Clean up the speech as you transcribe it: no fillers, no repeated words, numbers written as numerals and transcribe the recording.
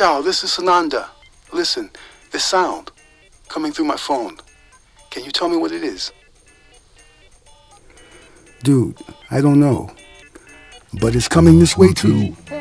Ciao, this is Sananda. Listen, this sound coming through my phone. Can you tell me what it is? Dude, I don't know. But it's coming this way too.